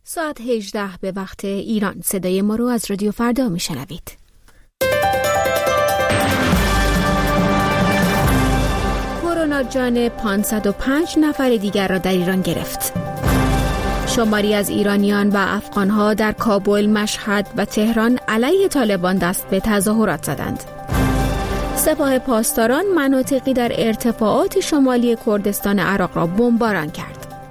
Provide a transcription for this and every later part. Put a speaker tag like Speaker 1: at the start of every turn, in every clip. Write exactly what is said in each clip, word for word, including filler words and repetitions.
Speaker 1: ساعت هجده به وقت ایران. صدای ما رو از رادیو فردا میشنوید. کرونا جان پانصد و پنج نفر دیگر را در ایران گرفت. شماری از ایرانیان و افغانها در کابل، مشهد و تهران علیه طالبان دست به تظاهرات زدند. سپاه پاسداران مناطقی در ارتفاعات شمالی کردستان عراق را بمباران کرد.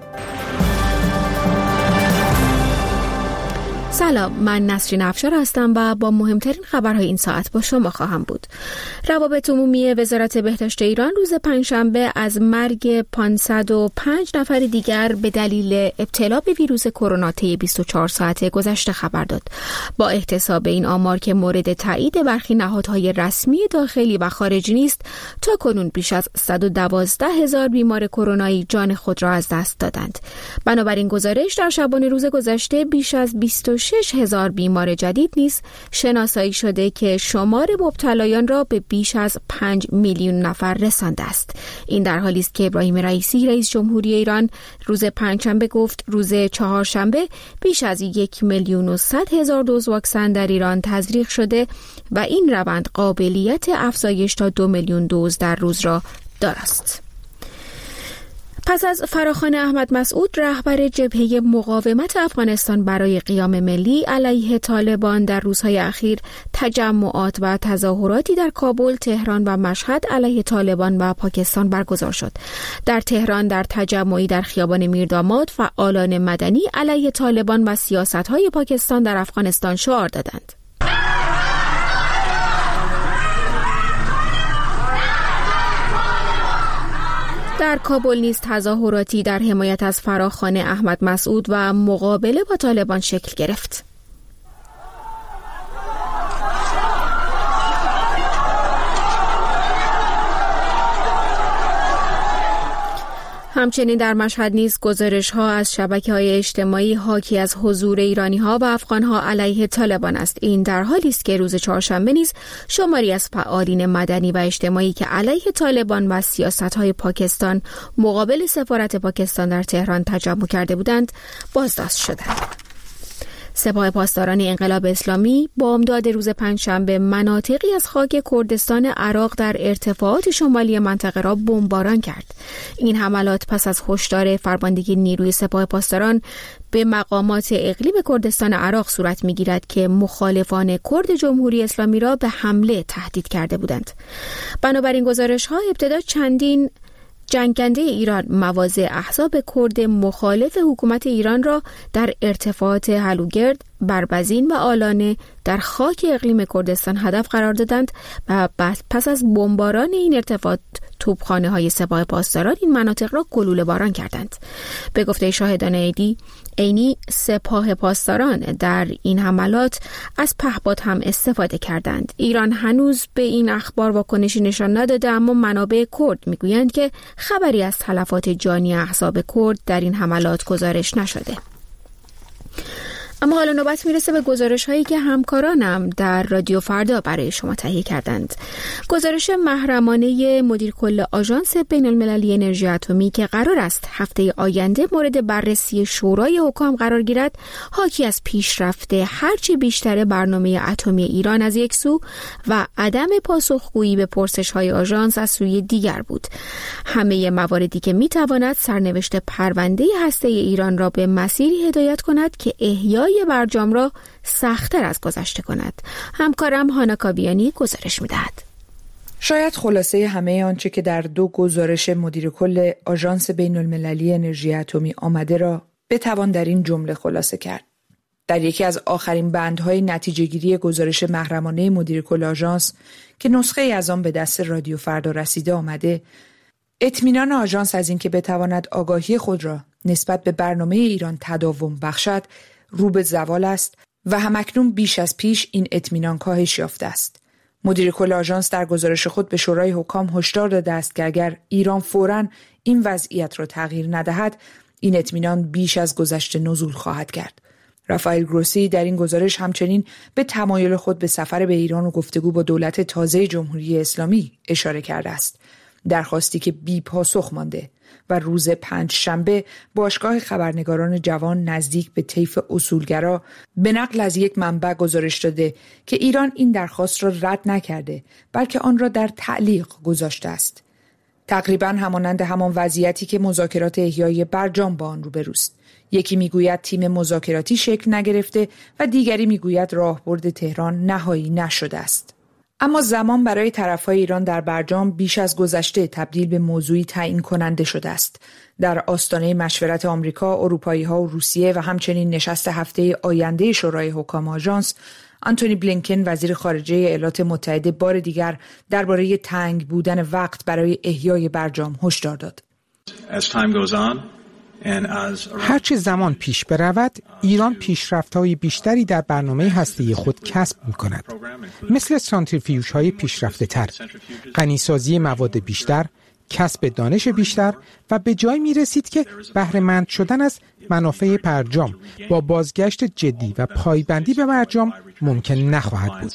Speaker 1: سلام، من نسرین افشار هستم و با مهمترین خبرهای این ساعت با شما خواهم بود. روابط عمومی وزارت بهداشت ایران روز پنجشنبه از مرگ پانصد و پنج نفر دیگر به دلیل ابتلا به ویروس کرونا طی بیست و چهار ساعت گذشته خبر داد. با احتساب این آمار که مورد تایید برخی نهادهای رسمی داخلی و خارجی نیست، تا کنون بیش از صد و دوازده هزار بیمار کرونایی جان خود را از دست دادند. بنابراین گزارش در شبانه روز گذشته بیش از بیست و شش هزار بیمار جدید نیز شناسایی شده که شمار مبتلایان را به بیش از پنج میلیون نفر رسانده است. این در حالی است که ابراهیم رئیسی رئیس جمهوری ایران روز پنجشنبه گفت روز چهارشنبه بیش از یک میلیون و صد هزار دوز واکسن در ایران تزریق شده و این روند قابلیت افزایش تا دو میلیون دوز در روز را دارد. پس از فراخوان احمد مسعود رهبر جبهه مقاومت افغانستان برای قیام ملی علیه طالبان در روزهای اخیر تجمعات و تظاهراتی در کابل، تهران و مشهد علیه طالبان و پاکستان برگزار شد. در تهران در تجمعی در خیابان میرداماد فعالان مدنی علیه طالبان و سیاست‌های پاکستان در افغانستان شعار دادند. در کابل نیز تظاهراتی در حمایت از فراخوان احمد مسعود و مقابله با طالبان شکل گرفت. همچنین در مشهد نیز گزارش‌ها از شبکه‌های اجتماعی حاکی از حضور ایرانی‌ها و افغان‌ها علیه طالبان است. این در حالی است که روز چهارشنبه نیز شماری از فعالین مدنی و اجتماعی که علیه طالبان و سیاست‌های پاکستان مقابل سفارت پاکستان در تهران تجمع کرده بودند، بازداشت شدند. سپاه پاسداران انقلاب اسلامی بامداد روز پنجشنبه مناطقی از خاک کردستان عراق در ارتفاعات شمالی منطقه را بمباران کرد. این حملات پس از هشدار فرماندهی نیروی سپاه پاسداران به مقامات اقلیم کردستان عراق صورت می‌گیرد که مخالفان کرد جمهوری اسلامی را به حمله تهدید کرده بودند. بنابراین گزارش‌ها ابتدا چندین جنگنده ایران مواضع احزاب کرد مخالف حکومت ایران را در ارتفاعات هلوگرد، بربزین و آلانه در خاک اقلیم کردستان هدف قرار دادند و پس از بمباران این ارتفاعات توپخانه های سپاه پاسداران این مناطق را گلوله باران کردند. به گفته شاهدان عینی عینی سپاه پاسداران در این حملات از پهپاد هم استفاده کردند. ایران هنوز به این اخبار واکنشی نشان نداده، اما منابع کرد میگویند که خبری از تلفات جانی احزاب کرد در این حملات گزارش نشده. اما حالا نوبت میرسه به گزارش هایی که همکارانم در رادیو فردا برای شما تهیه کردند. گزارش محرمانه مدیر کل آژانس بین المللی انرژی اتمی که قرار است هفته آینده مورد بررسی شورای حکام قرار گیرد، حاکی از پیشرفت هرچی بیشتر برنامه اتمی ایران از یک سو و عدم پاسخگویی به پرسش های آژانس از سوی دیگر بود. همه مواردی که میتواند سرنوشت پرونده هسته ایران را به مسیری هدایت کند که احیای برجام را سخت‌تر از گذشته کند. همکارم هانا کابیانی گزارش می‌دهد.
Speaker 2: شاید خلاصه همه آنچه که در دو گزارش مدیر کل آژانس بین المللی انرژی اتمی آمده را بتوان در این جمله خلاصه کرد. در یکی از آخرین بندهای نتیجه‌گیری گزارش محرمانه مدیر کل آژانس که نسخه ای از آن به دست رادیو فردا رسیده آمده، اطمینان آژانس از اینکه بتواند آگاهی خود را نسبت به برنامه ایران تداوم بخشد رو به زوال است و همکنون بیش از پیش این اطمینان کاهش یافته است. مدیر کل آژانس در گزارش خود به شورای حکام هشدار داده است که اگر ایران فوراً این وضعیت را تغییر ندهد، این اطمینان بیش از گذشته نزول خواهد کرد. رافائل گروسی در این گزارش همچنین به تمایل خود به سفر به ایران و گفتگو با دولت تازه جمهوری اسلامی اشاره کرده است. درخواستی که بی پاسخ مانده. و روز پنج شنبه باشگاه خبرنگاران جوان نزدیک به طیف اصولگرا به نقل از یک منبع گزارش داده که ایران این درخواست را رد نکرده بلکه آن را در تعلیق گذاشته است. تقریباً همانند همان وضعیتی که مذاکرات احیای برجام با آن روبروست. یکی میگوید تیم مذاکراتی شکل نگرفته و دیگری میگوید راهبرد تهران نهایی نشده است. اما زمان برای طرفهای ایران در برجام بیش از گذشته تبدیل به موضوعی تعیین کننده شده است. در آستانه مشورت آمریکا، اروپایی‌ها و روسیه و همچنین نشست هفته آینده شورای حکام آژانس، آنتونی بلینکن وزیر خارجه ایالات متحده بار دیگر درباره تنگ بودن وقت برای احیای برجام هشدار داد.
Speaker 3: هرچه زمان پیش برود، ایران پیشرفت‌های بیشتری در برنامه هسته‌ای خود کسب می‌کند، مثل سانتریفیوژهای پیشرفته‌تر، غنیسازی مواد بیشتر، کسب دانش بیشتر و به جای می‌رسید که بهره‌مند شدن از منافع برجام با بازگشت جدی و پایبندی به برجام ممکن نخواهد بود.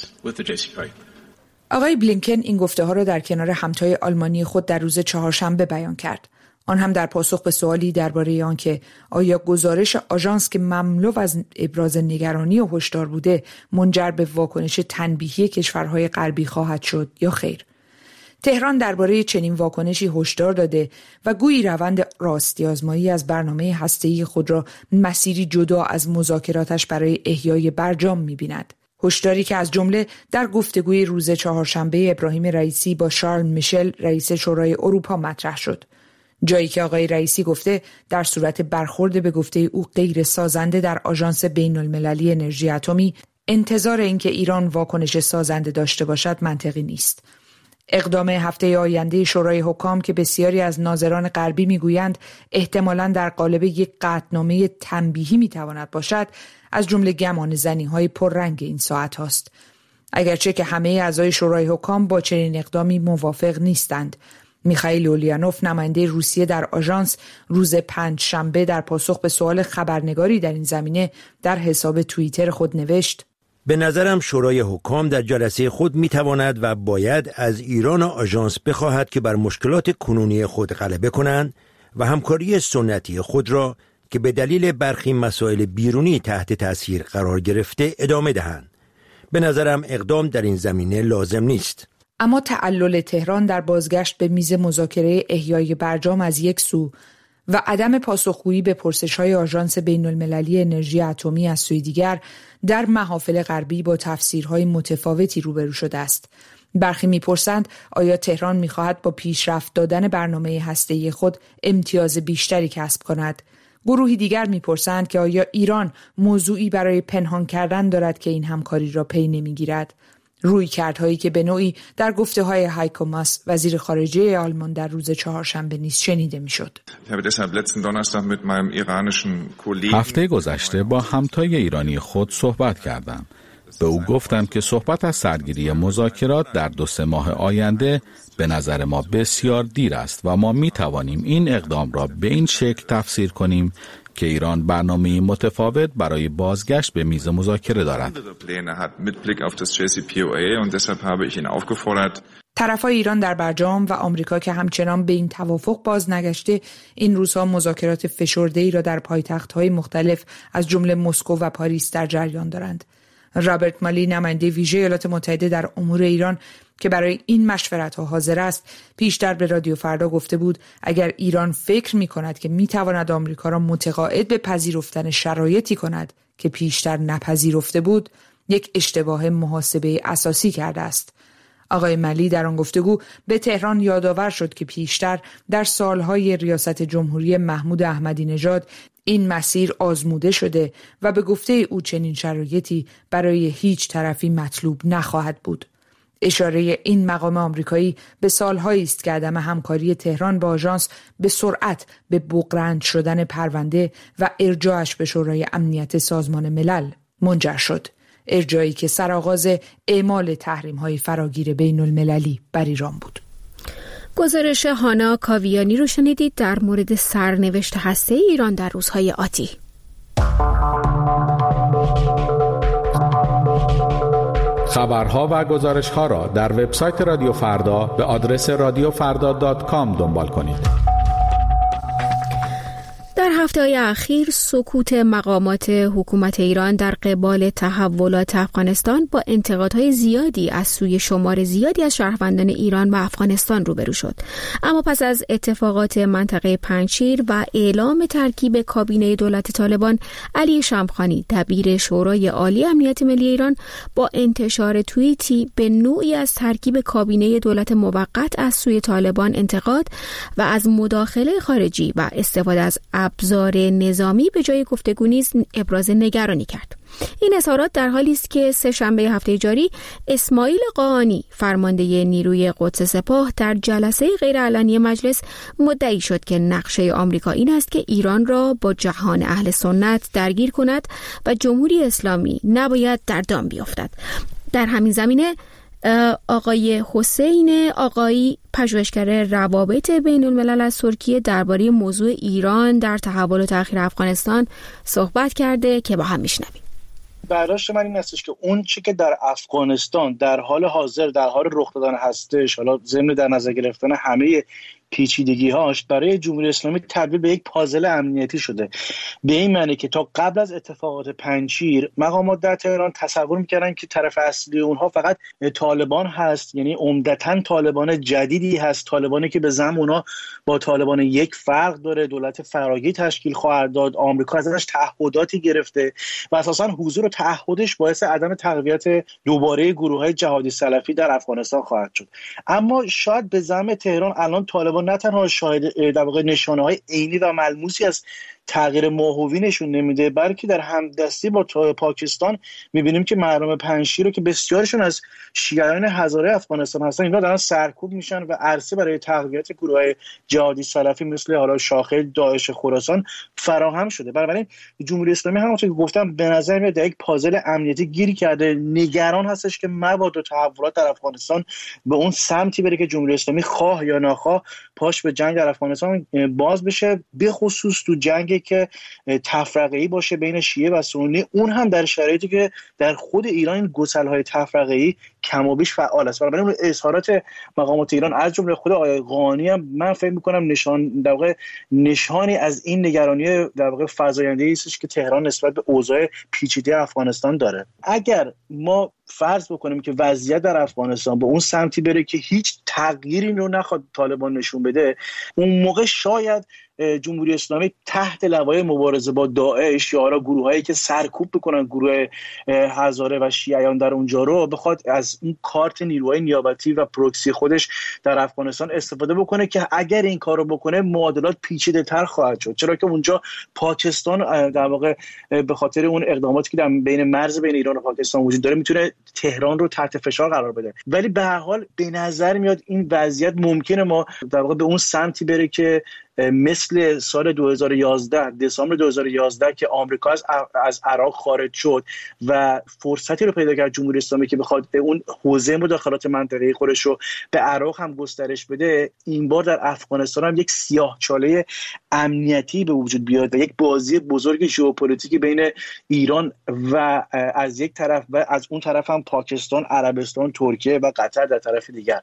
Speaker 2: آقای بلینکن این گفته‌ها را در کنار همتای آلمانی خود در روز چهارشنبه بیان کرد. آن هم در پاسخ به سوالی درباره آنکه آیا گزارش آژانس که مملو از ابراز نگرانی و هشدار بوده منجر به واکنش تنبیهی کشورهای غربی خواهد شد یا خیر. تهران درباره چنین واکنشی هشدار داده و گویی روند راستی‌آزمایی از برنامه هسته‌ای خود را مسیری جدا از مذاکراتش برای احیای برجام می‌بیند. هشداری که از جمله در گفتگوی روز چهارشنبه ابراهیم رئیسی با شارل میشل رئیس شورای اروپا مطرح شد. جایی که آقای رئیسی گفته در صورت برخورد به گفته او غیر سازنده در آژانس بین المللی انرژی اتمی، انتظار اینکه ایران واکنش سازنده داشته باشد منطقی نیست. اقدام هفته آینده شورای حکام که بسیاری از ناظران غربی میگویند احتمالاً در قالب یک قطعنامه تنبیهی میتواند باشد، از جمله گمان زنی‌های پررنگ این ساعت هاست. اگرچه که همه اعضای شورای حکام با چنین اقدامی موافق نیستند. میخائیل اولینوف نماینده روسیه در آژانس روز پنج شنبه در پاسخ به سوال خبرنگاری در این زمینه در حساب توییتر خود نوشت:
Speaker 4: به نظرم شورای حکام در جلسه خود میتواند و باید از ایران و آژانس بخواهد که بر مشکلات کنونی خود غلبه کنند و همکاری سنتی خود را که به دلیل برخی مسائل بیرونی تحت تأثیر قرار گرفته ادامه دهند. به نظرم اقدام در این زمینه لازم نیست.
Speaker 2: اما تعلل تهران در بازگشت به میز مذاکره احیای برجام از یک سو و عدم پاسخگویی به پرسش‌های آژانس بین المللی انرژی اتمی از سوی دیگر در محافل غربی با تفسیرهای متفاوتی روبرو شده است. برخی می‌پرسند آیا تهران می‌خواهد با پیشرفت دادن برنامه هسته‌ای خود امتیاز بیشتری کسب کند؟ گروهی دیگر می‌پرسند که آیا ایران موضوعی برای پنهان کردن دارد که این همکاری را پی نمی‌گیرد؟ رویکردهایی که به نوعی در گفته‌های هایکو ماس وزیر خارجه آلمان در روز چهارشنبه نیز شنیده می‌شد.
Speaker 5: هفته گذشته با همتای ایرانی خود صحبت کردم. به او گفتم که صحبت از سرگیری مذاکرات در دو سه ماه آینده به نظر ما بسیار دیر است و ما می‌توانیم این اقدام را به این شکل تفسیر کنیم که ایران برنامه‌ای متفاوت برای بازگشت به میز مذاکره دارد.
Speaker 2: طرفای ایران در برجام و آمریکا که همچنان به این توافق باز نگشته، این روزها مذاکرات فشرده‌ای را در پایتخت‌های مختلف از جمله مسکو و پاریس در جریان دارند. رابرت مالی نماینده ویژه ایالات متحده در امور ایران که برای این مشورت‌ها حاضر است، پیشتر به رادیو فردا گفته بود اگر ایران فکر می‌کند که می‌تواند آمریکا را متقاعد به پذیرفتن شرایطی کند که پیشتر نپذیرفته بود، یک اشتباه محاسبه اساسی کرده است. آقای ملی در آن گفتگو به تهران یادآور شد که پیشتر در سالهای ریاست جمهوری محمود احمدی نژاد این مسیر آزموده شده و به گفته او چنین شرایطی برای هیچ طرفی مطلوب نخواهد بود. اشاره این مقام آمریکایی به سالهایی است که عدم همکاری تهران با آژانس به سرعت به بغرند شدن پرونده و ارجاعش به شورای امنیت سازمان ملل منجر شد. ارجاعی که سرآغاز اعمال تحریم‌های فراگیر بین المللی بر ایران بود.
Speaker 1: گزارش هانا کاویانی رو شنیدید در مورد سرنوشت هسته ایران در روزهای آتی.
Speaker 5: خبرها و گزارش‌ها را در وبسایت رادیو فردا به آدرس رادیو فردا دات کام دنبال کنید.
Speaker 1: در هفته‌های اخیر سکوت مقامات حکومت ایران در قبال تحولات افغانستان با انتقادهای زیادی از سوی شمار زیادی از شهروندان ایران و افغانستان روبرو شد. اما پس از اتفاقات منطقه پنجشیر و اعلام ترکیب کابینه دولت طالبان، علی شمخانی دبیر شورای عالی امنیت ملی ایران با انتشار توییتی به نوعی از ترکیب کابینه دولت موقت از سوی طالبان انتقاد و از مداخله خارجی و استفاده از ابزار نظامی به جای گفتگو نیز ابراز نگرانی کرد. این اظهارات در حالی است که سه شنبه هفته جاری اسماعیل قاآنی فرمانده نیروی قدس سپاه در جلسه غیرعلنی مجلس مدعی شد که نقشه آمریکا این است که ایران را با جهان اهل سنت درگیر کند و جمهوری اسلامی نباید در دام بیفتد. در همین زمینه آقای حسین آقایی، پژوهشگر روابط بین الملل از ترکیه، درباره موضوع ایران در تحولات اخیر افغانستان صحبت کرده که با هم میشنویم.
Speaker 6: برداشت من این هستش که اون چی که در افغانستان در حال حاضر در حال رخ دادن هستش، حالا ضمن در نظر گرفتن همه پیچیدگی هاش، برای جمهوری اسلامی تبدیل به یک پازل امنیتی شده. به این معنی که تا قبل از اتفاقات پنجشیر مقامات در تهران تصور میکردن که طرف اصلی اونها فقط طالبان هست، یعنی عمدتاً طالبان جدیدی هست، طالبانی که به زعم اونها با طالبان یک فرق داره، دولت فراگیر تشکیل خواهد داد، آمریکا ازش تعهداتی گرفته و اساساً حضور و تعهدش باعث عدم تقویت دوباره گروه‌های جهادی سلفی در افغانستان خواهد شد. اما شاید به زعم تهران الان طالبان نه تنها شاهد در واقع نشانه‌های عینی و ملموسی از تغییر ماهوی نشون نمیده، بلکه در همدستی با پاکستان میبینیم که مردم پنجشیر رو که بسیارشون از شیعیان هزاره افغانستان هستن، اینا دارن سرکوب میشن و عرصه برای تقویت گروه‌های جهادی سلفی مثل حالا شاخه داعش خراسان فراهم شده. بنابراین جمهوری اسلامی همونطور که گفتم به نظر میاد در یک پازل امنیتی گیر کرده، نگران هستش که مبادا تحولات در افغانستان به اون سمتی بره که جمهوری اسلامی خواه یا ناخواه پاش به جنگ در افغانستان باز بشه، به خصوص تو جنگی که تفرقه‌ای باشه بین شیعه و سنی، اون هم در شرایطی که در خود ایران این گسل‌های تفرقه‌ای کم و بیش فعال است. بنابراین اظهارات مقامات ایران از جمله خود آقای قاآنی هم من فکر می‌کنم نشان در واقع نشانی از این نگرانی در واقع فزاینده‌ای است که تهران نسبت به اوضاع پیچیده افغانستان داره. اگر ما فرض بکنیم که وضعیت در افغانستان به اون سمتی بره که هیچ تغییری رو نخواد طالبان نشون بده، اون موقع شاید جمهوری اسلامی تحت لوای مبارزه با داعش یا را گروهایی که سرکوب بکنن گروه هزاره و شیعیان در اونجا رو بخواد از اون کارت نیروهای نیابتی و پروکسی خودش در افغانستان استفاده بکنه که اگر این کارو بکنه معادلات پیچیده‌تر خواهد شد، چرا که اونجا پاکستان در واقع به خاطر اون اقداماتی که در بین مرز بین ایران و پاکستان وجود داره میتونه تهران رو تحت فشار قرار بده. ولی به هر حال به نظر میاد این وضعیت ممکنه ما در واقع به اون سمتی بره که مثل سال دو هزار و یازده، دسامبر دو هزار و یازده که آمریکا از از عراق خارج شد و فرصتی رو پیدا کرد جمهوری اسلامی که بخواد اون حوزه مداخلات منطقه‌ای خودش رو به عراق هم گسترش بده، این بار در افغانستان هم یک سیاه‌چاله امنیتی به وجود بیاد و یک بازی بزرگ ژئوپلیتیکی بین ایران و از یک طرف و از اون طرف هم پاکستان، عربستان، ترکیه و قطر در طرف دیگر.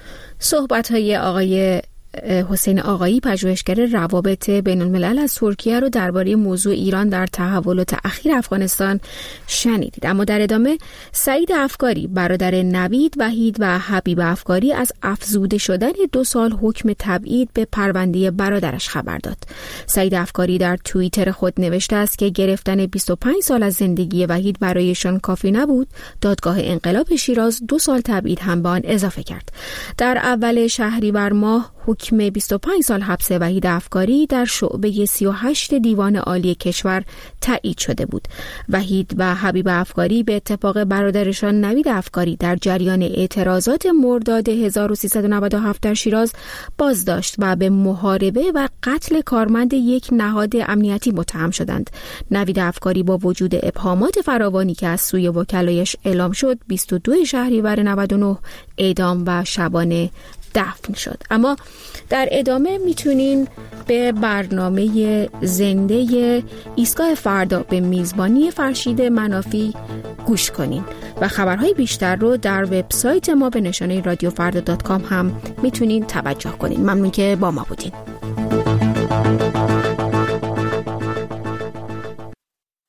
Speaker 1: صحبت‌های آقای حسین آقایی، پژوهشگر روابط بین الملل از ترکیه رو درباره موضوع ایران در تحولات اخیر افغانستان شنیدید. اما در ادامه سعید افکاری، برادر نوید وحید و حبیب افکاری، از افزوده شدن دو سال حکم تبعید به پرونده برادرش خبر داد. سعید افکاری در توییتر خود نوشته است که گرفتن بیست و پنج سال از زندگی وحید برایشان کافی نبود، دادگاه انقلاب شیراز دو سال تبعید هم به آن اضافه کرد. در اول شهریور ماه حکم بیست و پنج سال حبس وحید افکاری در شعبه سی و هشت دیوان عالی کشور تایید شده بود. وحید و حبیب افکاری به اتفاق برادرشان نوید افکاری در جریان اعتراضات مرداد هزار و سیصد و نود و هفت در شیراز بازداشت و به محاربه و قتل کارمند یک نهاد امنیتی متهم شدند. نوید افکاری با وجود ابهامات فراوانی که از سوی وکلایش اعلام شد، بیست و دو شهریور نود و نه اعدام و شبانه دفن شد. اما در ادامه میتونین به برنامه زنده ایستگاه فردا به میزبانی فرشید منافی گوش کنین و خبرهای بیشتر رو در وبسایت ما به نشانه رادیو فردا دات کام هم میتونین توجه کنین. ممنون که با ما بودین.